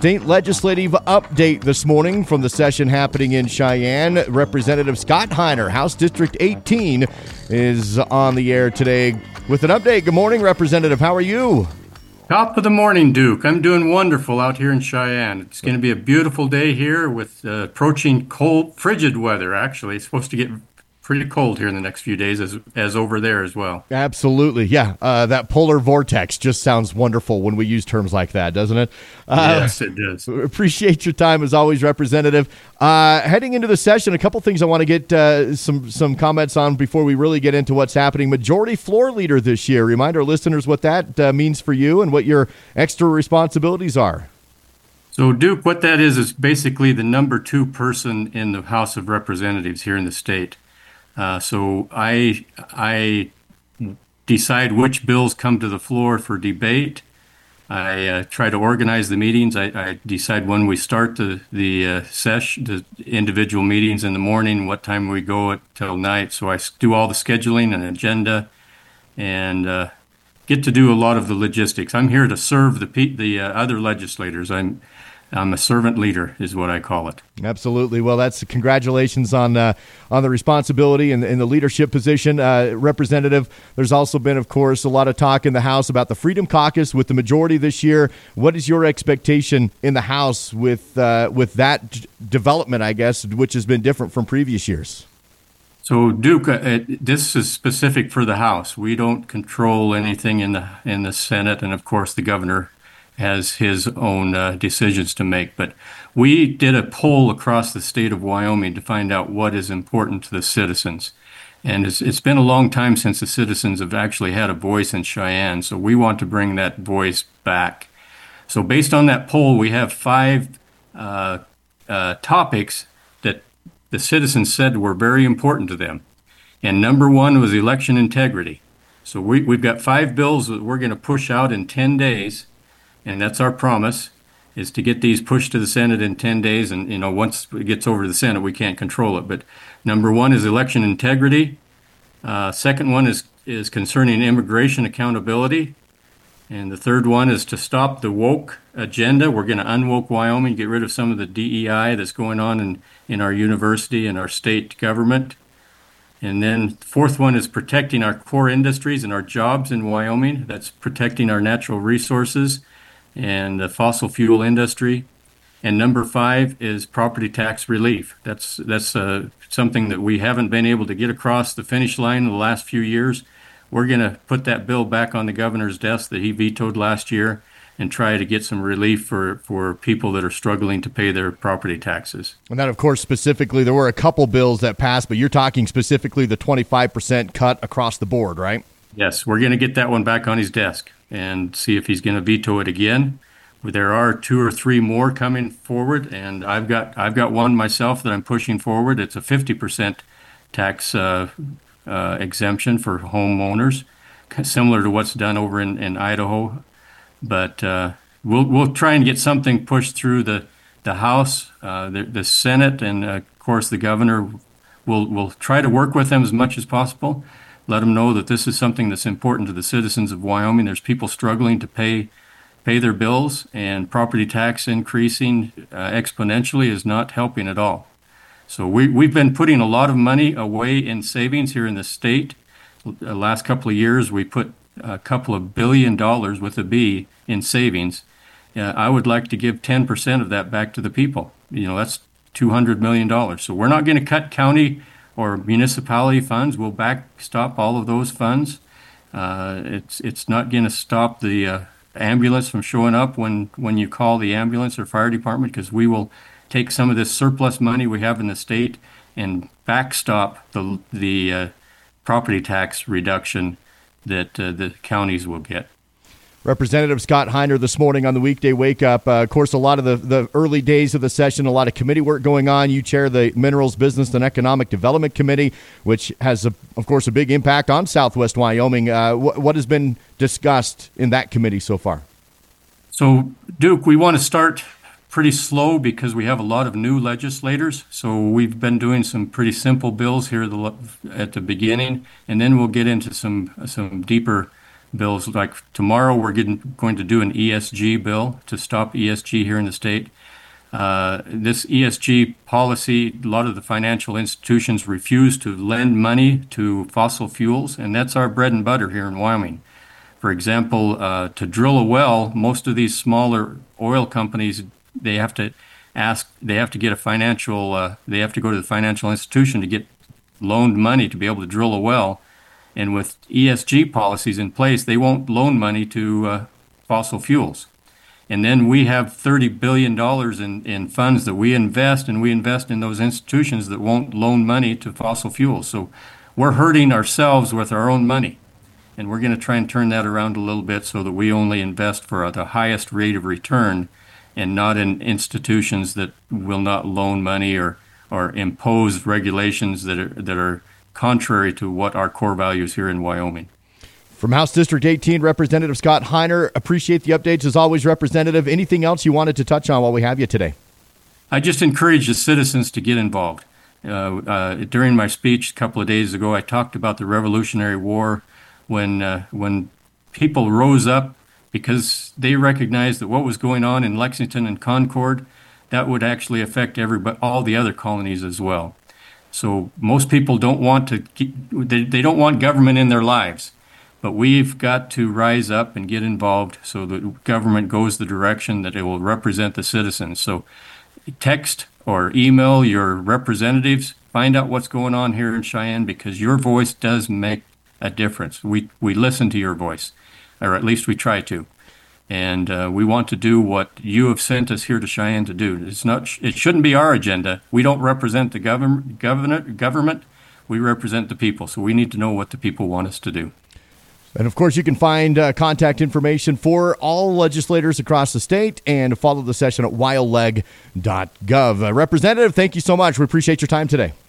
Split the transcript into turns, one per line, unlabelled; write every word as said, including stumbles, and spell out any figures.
State Legislative update this morning from the session happening in Cheyenne. Representative Scott Heiner, House District eighteen, is on the air today with an update. Good morning, Representative. How are you?
Top of the morning, Duke. I'm doing wonderful out here in Cheyenne. It's going to be a beautiful day here with uh, approaching cold, frigid weather, actually. It's supposed to get pretty cold here in the next few days, as as over there as well.
Absolutely, yeah. Uh, that polar vortex just sounds wonderful when we use terms like that, doesn't it?
Uh, yes, it does.
Appreciate your time as always, Representative. Uh, heading into the session, a couple things I want to get uh, some some comments on before we really get into what's happening. Majority Floor Leader this year. Remind our listeners what that uh, means for you and what your extra responsibilities are.
So, Duke, what that is is basically the number two person in the House of Representatives here in the state. Uh, so I I decide which bills come to the floor for debate. I uh, try to organize the meetings. I, I decide when we start the the uh, sesh, the individual meetings in the morning, what time we go at till night. So I do all the scheduling and agenda, and uh, get to do a lot of the logistics. I'm here to serve the pe- the uh, other legislators. I'm I'm a servant leader, is what I call it.
Absolutely. Well, that's congratulations on uh, on the responsibility and, and the leadership position, uh, Representative. There's also been, of course, a lot of talk in the House about the Freedom Caucus with the majority this year. What is your expectation in the House with uh, with that d- development, I guess, which has been different from previous years?
So, Duke, uh, it, this is specific for the House. We don't control anything in the in the Senate, and of course, the governor has his own uh, decisions to make. But we did a poll across the state of Wyoming to find out what is important to the citizens. And it's, it's been a long time since the citizens have actually had a voice in Cheyenne, so we want to bring that voice back. So based on that poll, we have five uh, uh, topics that the citizens said were very important to them. And number one was election integrity. So we, we've got five bills that we're going to push out in ten days. And that's our promise, is to get these pushed to the Senate in ten days. And, you know, once it gets over to the Senate, we can't control it. But number one is election integrity. Uh, second one is, is concerning immigration accountability. And the third one is to stop the woke agenda. We're going to unwoke Wyoming, get rid of some of the D E I that's going on in, in our university and our state government. And then the fourth one is protecting our core industries and our jobs in Wyoming. That's protecting our natural resources and the fossil fuel industry. And number five is property tax relief. That's that's uh, something that we haven't been able to get across the finish line in the last few years. We're going to put that bill back on the governor's desk that he vetoed last year and try to get some relief for, for people that are struggling to pay their property taxes.
And that, of course, specifically, there were a couple bills that passed, but you're talking specifically the twenty-five percent cut across the board, right?
Yes, we're going to get that one back on his desk and see if he's going to veto it again. There are two or three more coming forward, and I've got I've got one myself that I'm pushing forward. It's a fifty percent tax uh, uh, exemption for homeowners, similar to what's done over in, in Idaho. But uh, we'll we'll try and get something pushed through the the House, uh, the, the Senate, and uh, of course the governor. We'll we'll try to work with them as much as possible. Let them know that this is something that's important to the citizens of Wyoming. There's people struggling to pay pay their bills, and property tax increasing uh, exponentially is not helping at all. So we, we've been putting a lot of money away in savings here in the state. The last couple of years, we put a couple of billion dollars with a B in savings. Uh, I would like to give ten percent of that back to the people. You know, that's two hundred million dollars. So we're not going to cut county or municipality funds. We'll backstop all of those funds. Uh, it's it's not going to stop the uh, ambulance from showing up when, when you call the ambulance or fire department, because we will take some of this surplus money we have in the state and backstop the the uh, property tax reduction that uh, the counties will get.
Representative Scott Heiner this morning on the weekday wake up. Uh, of course, a lot of the, the early days of the session, a lot of committee work going on. You chair the Minerals Business and Economic Development Committee, which has, a, of course, a big impact on Southwest Wyoming. Uh, wh- what has been discussed in that committee so far?
So, Duke, we want to start pretty slow because we have a lot of new legislators. So we've been doing some pretty simple bills here at the beginning, and then we'll get into some some deeper bills. Like tomorrow, we're getting, going to do an E S G bill to stop E S G here in the state. Uh, this E S G policy, a lot of the financial institutions refuse to lend money to fossil fuels, and that's our bread and butter here in Wyoming. For example, uh, to drill a well, most of these smaller oil companies, they have to ask, they have to get a financial, uh, they have to go to the financial institution to get loaned money to be able to drill a well. And with E S G policies in place, they won't loan money to uh, fossil fuels. And then we have thirty billion dollars in, in funds that we invest, and we invest in those institutions that won't loan money to fossil fuels. So we're hurting ourselves with our own money. And we're going to try and turn that around a little bit so that we only invest for the highest rate of return and not in institutions that will not loan money or, or impose regulations that are, that are contrary to what our core values here in Wyoming.
From House District eighteen, Representative Scott Heiner, appreciate the updates as always, Representative. Anything else you wanted to touch on while we have you today?
I just encourage the citizens to get involved. Uh, uh, during my speech a couple of days ago, I talked about the Revolutionary War when uh, when people rose up because they recognized that what was going on in Lexington and Concord, that would actually affect everybody, all the other colonies as well. So most people don't want to keep, they, they don't want government in their lives. But we've got to rise up and get involved so that government goes the direction that it will represent the citizens. So text or email your representatives, find out what's going on here in Cheyenne, because your voice does make a difference. We we listen to your voice, or at least we try to. And uh, we want to do what you have sent us here to Cheyenne to do. It's not. It shouldn't be our agenda. We don't represent the government. Government. Government. We represent the people. So we need to know what the people want us to do.
And, of course, you can find uh, contact information for all legislators across the state and follow the session at wyoleg dot gov. Uh, Representative, thank you so much. We appreciate your time today.